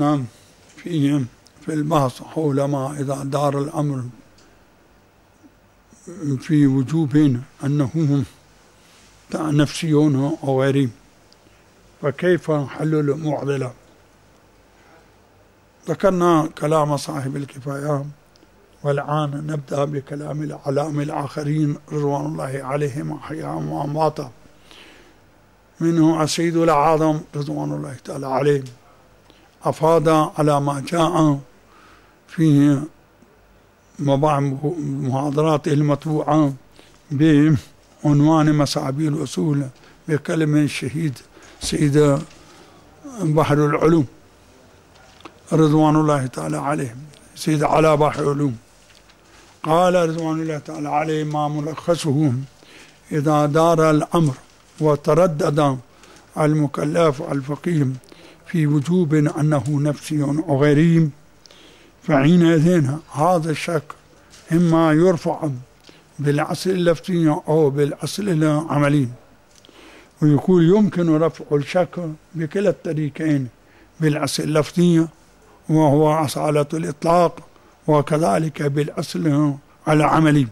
وصلنا في البحث حول ما إذا دار الأمر في وجوب أنه نفسيون أو غيرهم، فكيف حل المعضلة؟ ذكرنا كلام صاحب الكفاية، والآن نبدأ بكلام العلام الآخرين رضوان الله عليهم أحياء وأمواتا، منه السيد الأعظم رضوان الله تعالى عليه أفاد على ما جاء في محاضراته المطبوعة بعنوان مسابيل الأصول بكلمة الشهيد سيد بحر العلوم رضوان الله تعالى عليه، سيد على بحر العلوم، قال رضوان الله تعالى عليه ما ملخصه: إذا دار الأمر وتردد المكلف الفقيه في وجوب أنه نفسي أو غيري، فحينئذ هذا الشك إما يرفع بالأصل اللفظي أو بالأصل العملي. ويقول يمكن رفع الشك بكلا الطريقين، بالأصل اللفظي وهو أصالة الإطلاق، وكذلك بالأصل العملي.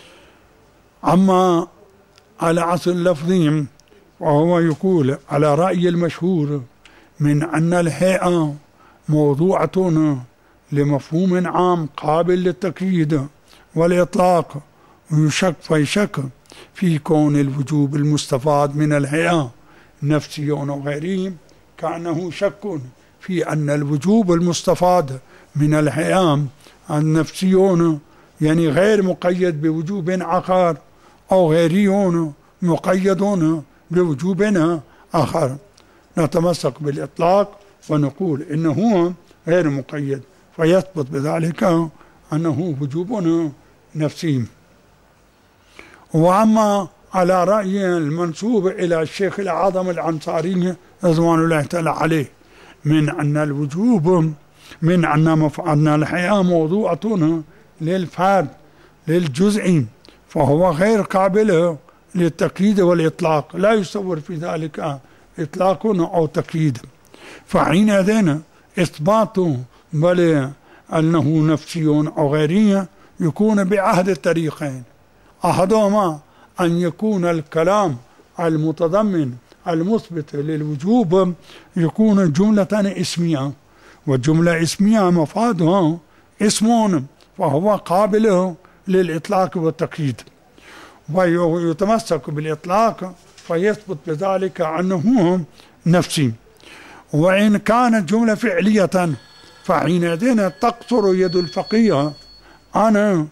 أما على أصل اللفظي وهو يقول على رأي المشهور من أن الهيئة موضوعة لمفهوم عام قابل للتقييد والإطلاق، فيشك في كون الوجوب المستفاد من الهيئة نفسي أو غيره، كأنه شك في أن الوجوب المستفاد من الهيئة النفسيون يعني غير مقيد بوجوب آخر، أو غيريون مقيدون بوجوب آخر. نتمسك بالإطلاق ونقول إنه غير مقيد، فيثبت بذلك أنه وجوب نفسي. وأما على رأي المنسوب إلى الشيخ الأعظم الأنصاري رضوان الله تعالى عليه من أن الوجوب من أن الحياة موضوعة للفرد للجزء، فهو غير قابل للتقييد والإطلاق، لا يصور في ذلك إطلاق أو تقييد. فحينئذ إثبات بل أنه نفسي أو غيري يكون بأحد الطريقين: أحدهما أن يكون الكلام المتضمن المثبت للوجوب يكون جملة اسمية، والجملة اسمية مفادها اسم، فهو قابل للإطلاق والتقييد، ويتمسك بالإطلاق فيثبت بذلك أنه نفسي. وإن كانت جملة فعلية فحينئذ تقصر يد الفقيه عن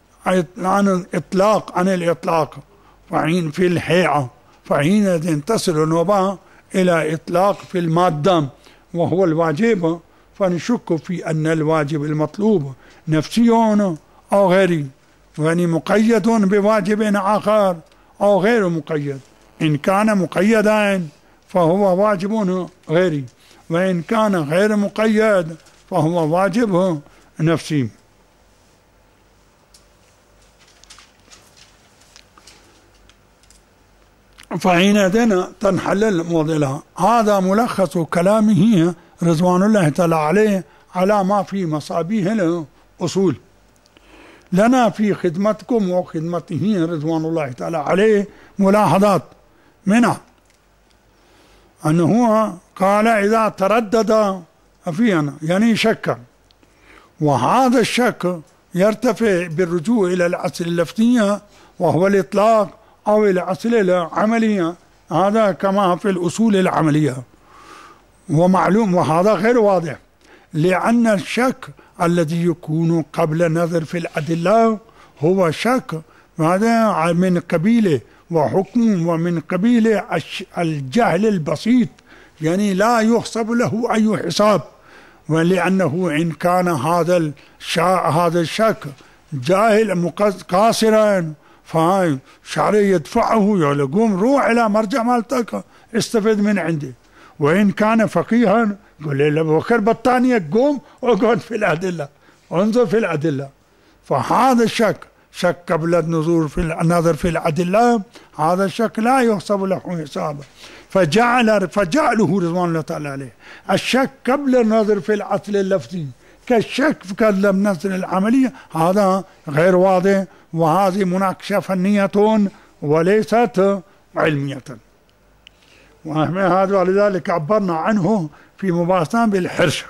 الإطلاق في الهيئة، فحينئذ تصل النوبة إلى إطلاق في المادة وهو الواجب، فنشك في أن الواجب المطلوب نفسي أو غيري، يعني مقيد بواجب آخر أو غير مقيد. إن كان مقيدا فهو واجب غيري، وإن كان غير مقيد فهو واجب نفسي. فحينئذ تنحل المعضلة. هذا ملخص كلامه رضوان الله تعالى عليه على ما في مصابيح الأصول. لنا في خدمتكم وخدمته رضوان الله تعالى عليه ملاحظات، منها أنه قال إذا تردد فينا يعني شك، وهذا الشك يرتفع بالرجوع إلى الأصل اللفظي وهو الإطلاق أو إلى الأصل العملية، هذا كما في الأصول العملية. ومعلوم وهذا غير واضح، لأن الشك الذي يكون قبل النظر في الأدلة هو شك هذا من قبيل وحكم ومن قبيل الجهل البسيط، يعني لا يحسب له أي حساب. ولأنه إن كان هذا الشك جاهل قاصرا فهاي شعري يدفعه يقوم روح إلى مرجع مالتك استفد من عندي. وإن كان فقيها قل له بكر بطانية قوم وقعد في الأدلة وانظر في الأدلة. فهذا الشك شك قبل النظر في الأدلة، هذا الشك لا يحسب له حسابا. فجعله رضوان الله تعالى عليه الشك قبل النظر في الأصل اللفظي كالشك قبل النظر العملية، هذا غير واضح، وهذه مناقشة فنية وليست علمية. وهذا ولذلك عبرنا عنه في مباحثنا بالحرشة.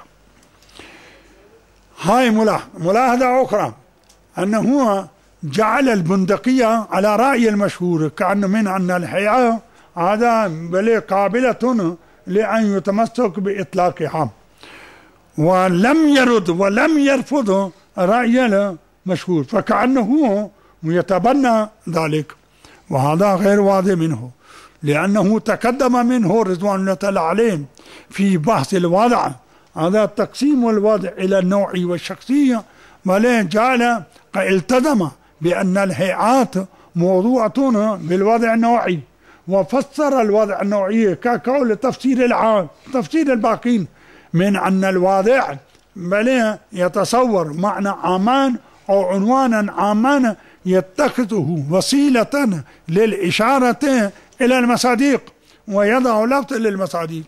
هاي ملاحظة أخرى أنه جعل البندقية على رأي المشهور كأنه من أن الحياة هذا بل قابلة لأن يتمسك بإطلاقها، ولم يرد ولم يرفض رأي المشهور، فكأنه يتبنى ذلك، وهذا غير واضح منه، لأنه تقدم منه رضوان الله تعالى عليه في بحث الوضع، هذا تقسيم الوضع إلى النوعي والشخصية، ولين جعل التزم بأن الهيئات موضوعة بالوضع النوعي، وفسر الوضع النوعي كقول تفسير العام تفسير الباقين من أن الواضع بل يتصور معنى عامان أو عنوانا عاما يتخذه وسيلة للإشارة إلى المصادق ويضع لفظ للمصادق.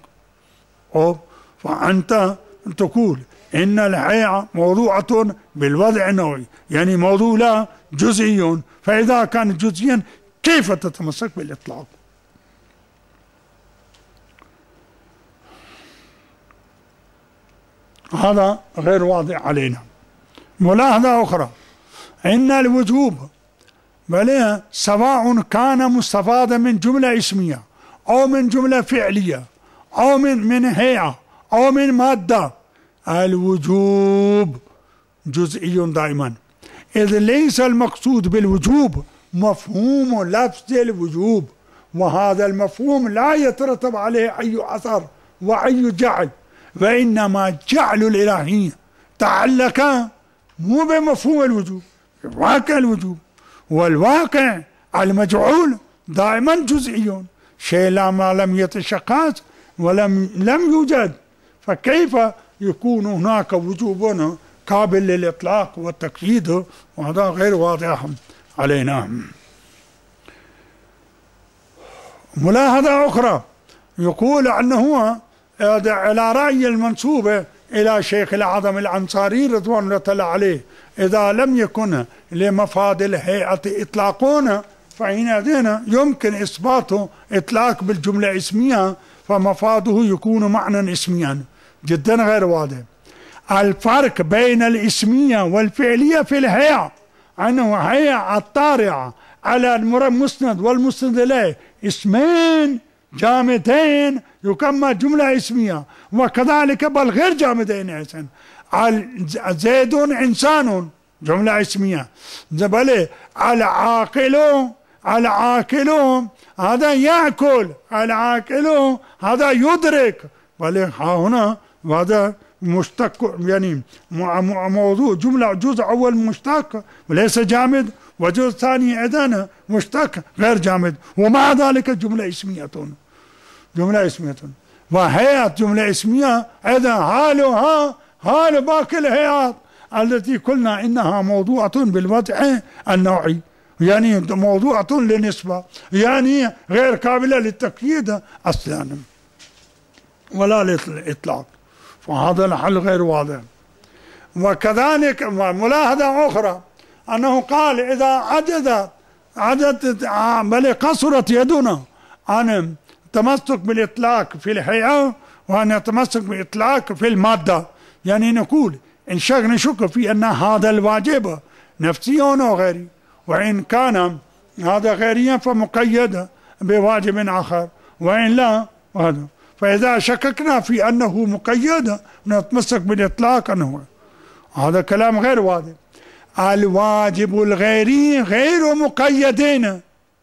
فأنت تقول إن الحياة موضوعة بالوضع النوعي، يعني موضوع لا جزئي، فإذا كان جزئيا كيف تتمسك بالإطلاق؟ هذا غير واضح علينا. ملاحظة أخرى إن الوجوب بل سواء كان مستفادا من جملة اسمية أو من جملة فعلية أو من هيئة أو من مادة، الوجوب جزئي دائما، إذ ليس المقصود بالوجوب مفهوم لفظ الوجوب، وهذا المفهوم لا يترتب عليه أي أثر وأي جعل، وإنما جعل الإلهي تعلق مو بمفهوم الوجوب، واقع الوجوب، والواقع المجعول دائما جزئي، شيء ما لم يتشخص ولم يوجد، فكيف يكون هناك وجوب قابل للإطلاق والتقييد؟ وهذا غير واضح علينا. ملاحظة أخرى يقول أنه على رأي المنسوب إلى شيخ الأعظم الأنصاري رضوان الله تعالى عليه، إذا لم يكن لمفاد الهيئة إطلاقون فحينئذ يمكن إثبات إطلاق بالجملة اسمية، فمفاده يكون معنى اسميا جدا غير واضح. الفرق بين الاسمية والفعلية في الهيئة أنه هيئة الطارئة على المسند والمسند إليه اسمين جامدين يكمل جملة اسمية، وكذلك بل غير جامدين أيضا، زيد إنسان جملة اسمية، بل العاقل هذا يأكل، العاقل هذا يدرك، بل هنا هذا مشتق، يعني موضوع جملة جزء أول مشتق وليس جامد، وجزء ثاني أيضا مشتق غير جامد، ومع ذلك جملة اسمية، وهيئة جملة اسمية أيضا حالها حال باقي الهيئات التي قلنا إنها موضوعة بالوضع النوعي، يعني موضوعة للنسبة، يعني غير قابلة للتقييد أصلا ولا للإطلاق، فهذا الحل غير واضح. وكذلك ملاحظة أخرى أنه قال إذا عجزت بل قصرت يدنا عن التمسك بالإطلاق في الهيئة وأن نتمسك بالإطلاق في المادة، يعني نقول إن نشك في أن هذا الواجب نفسي أو غيري، وإن كان هذا غيريا فمقيد بواجب آخر، وإن لا هذا، فإذا شككنا في أنه مقيد نتمسك بالإطلاق أنه، هذا كلام غير واضح. الواجب الغيري غير مقيدين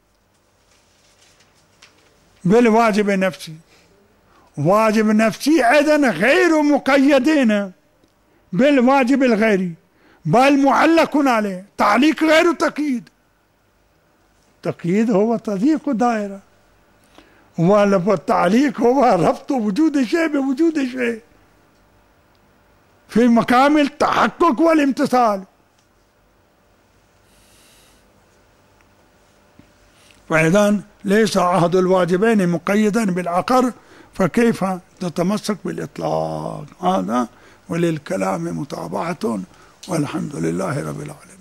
بالواجب النفسي، واجب نفسي أيضا غير مقيدين بالواجب الغيري، بل معلق عليه، تعليق غير تقييد. التقييد هو تضييق الدائرة، والتعليق هو ربط وجود شيء بوجود شيء في مقام التحقق والامتثال. فإذا ليس عهد الواجبين مقيدا بالعقر، فكيف تتمسك بالإطلاق؟ هذا وللكلام متابعة، والحمد لله رب العالمين.